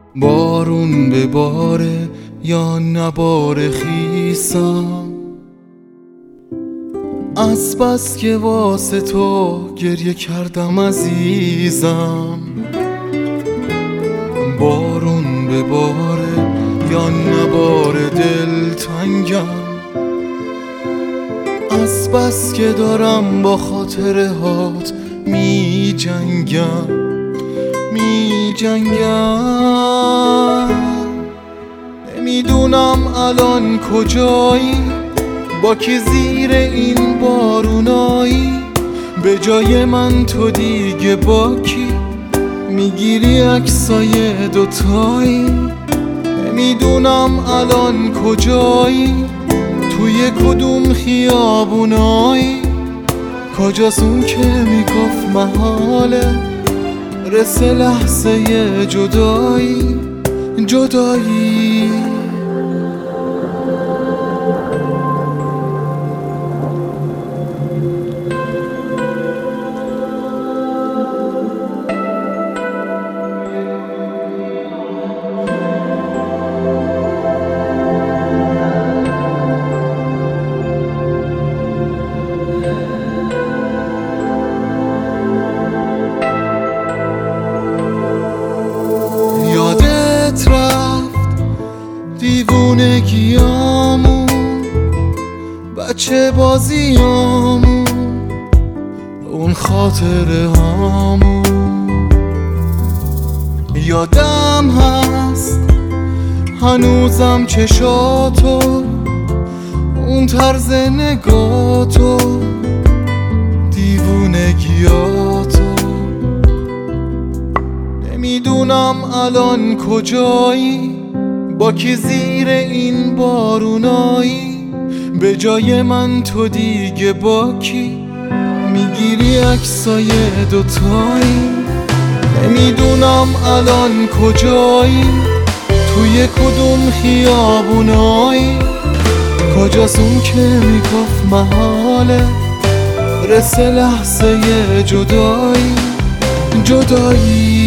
بارون بباره یا نباره خیسم، از بس که واسه تو گریه کردم عزیزم. بارون بباره یا نباره دلتنگم، از بس که دارم با خاطره هات می جنگم. نمیدونم الان کجایی، با کی زیر این بارونایی، به جای من تو دیگه با کی میگیری عکسای دوتایی. نمیدونم الان کجایی، توی کدوم خیابونایی، کجاست اون که میگفت محاله رسه لحظه جدایی. یادت رفت دیوونگیامون، بچه بازیامون، اون خاطره هامون. یادم هست هنوزم چشاتو، اون طرز نگاتو، دیوونگیاتو. نمیدونم الان کجایی، با کی زیر این بارونایی، به جای من تو دیگه با کی میگیری عکسای دوتایی. نمیدونم الان کجایی، توی کدوم خیابونایی، کجاست اون که میگفت محاله رسه لحظه جدایی.